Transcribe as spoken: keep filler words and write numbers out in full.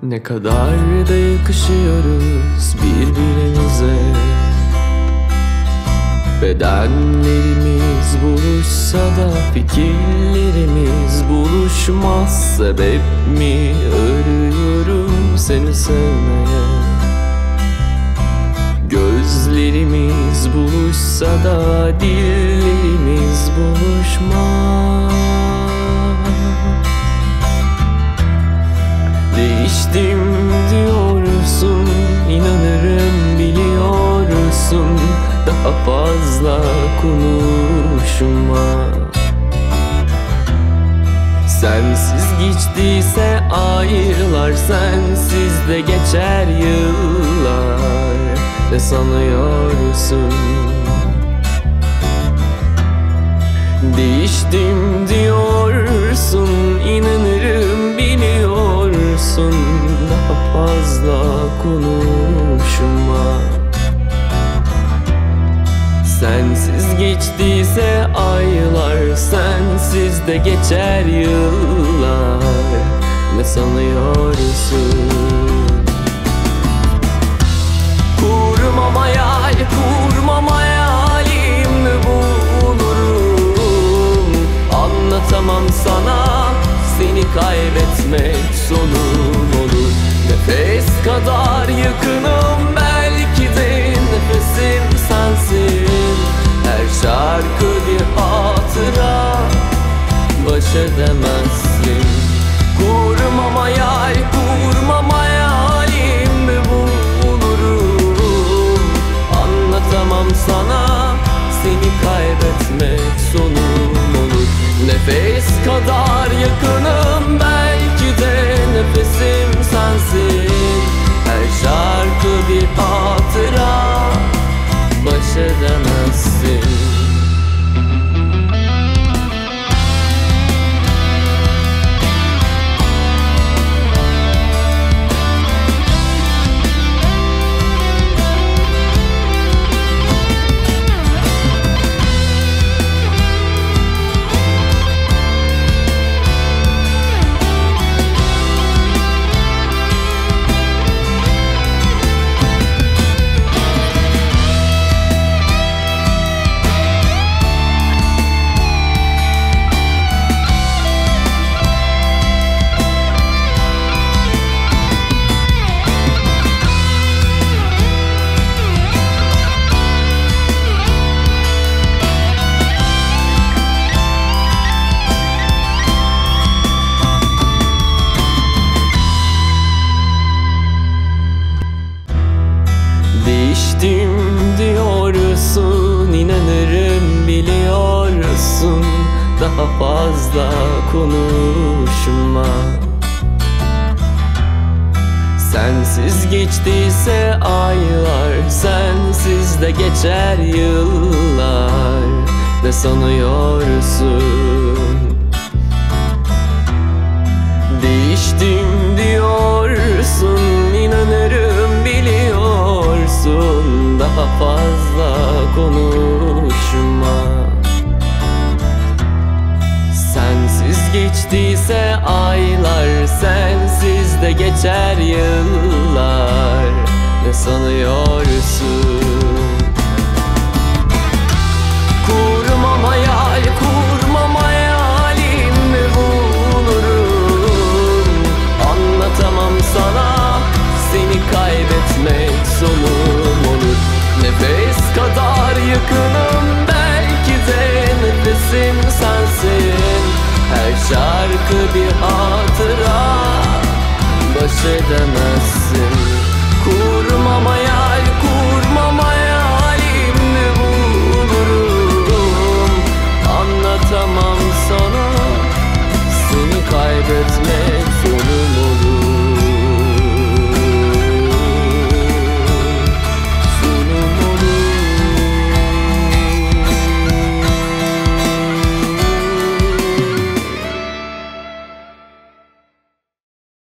Ne kadar da yakışıyoruz birbirimize. Bedenlerimiz buluşsa da fikirlerimiz buluşmaz. Sebep mi arıyorum seni sevmeye? Gözlerimiz buluşsa da dillerimiz buluşmaz. Değiştim diyorsun, inanırım biliyorsun. Daha fazla konuşma. Sensiz geçtiyse aylar, sensiz de geçer yıllar. Ne sanıyorsun? Değiştim diyorsun, inanırım biliyorsun. Daha fazla konuşma. Sensiz geçtiyse aylar, sensiz de geçer yıllar. Ne sanıyorsun? Kurmam hayal, kurmam hayalimle bulurum. Anlatamam sana, seni kaybetmek sonum olur. Nefes kadar yakınım, belki de nefesim sensin. Her şarkı bir hatıra, baş edemezsin. Kurmam hayal, kurmam hayalimle bulurum. Anlatamam sana, seni kaybetmek sonum olur. Nefes kadar yakınım, belki de nefesim sensin. Her şarkı bir hatıra, baş edemezsin. Değiştim diyorsun, inanırım biliyorsun. Daha fazla konuşma. Sensiz geçtiyse aylar, sensiz de geçer yıllar. Ne sanıyorsun? Değiştim diyorsun, inanırım biliyorsun. Daha fazla konuşma. Sensiz geçtiyse aylar, sensiz de geçer yıllar. Ne sanıyorsun? Kurmam hayal, kurmam hayalimle bulurum. Anlatamam sana, seni kaybetmek sonum olur. Nefes kadar yakınım, belki de nefesim sensin. Her şarkı bir hatıra, baş edemezsin. Kurmam hayal,